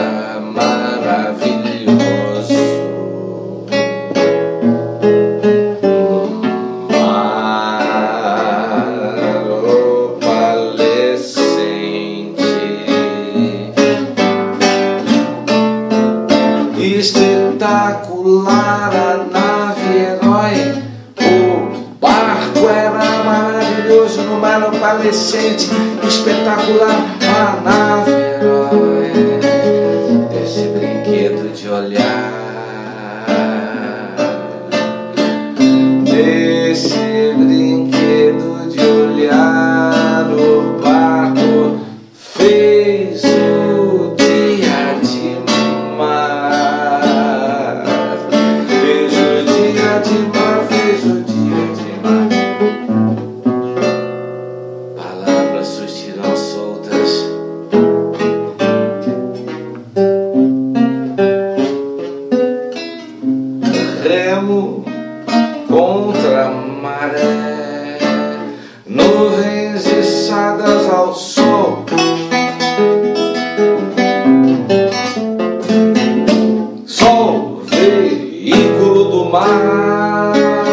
maravilhoso. Espetacular a nave herói, o barco era maravilhoso no mar opalescente. Espetacular a nave herói, esse brinquedo de olhar, esse brinquedo de olhar, o barco fez o dia de mar. Fez o dia de mar, fez o dia de mar. Palavras surgiram soltas. Remo contra a maré, nuvens içadas ao sol. Sol, veículo do mar.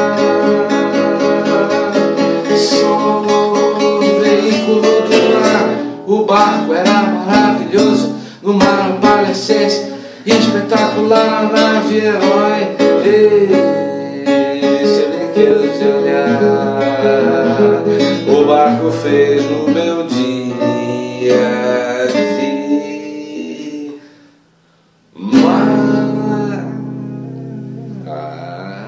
Sol, veículo do mar. O barco era maravilhoso no mar opalescente. Espetacular a nave herói, esse brinquedo de olhar. O barco fez no meu dia de mar.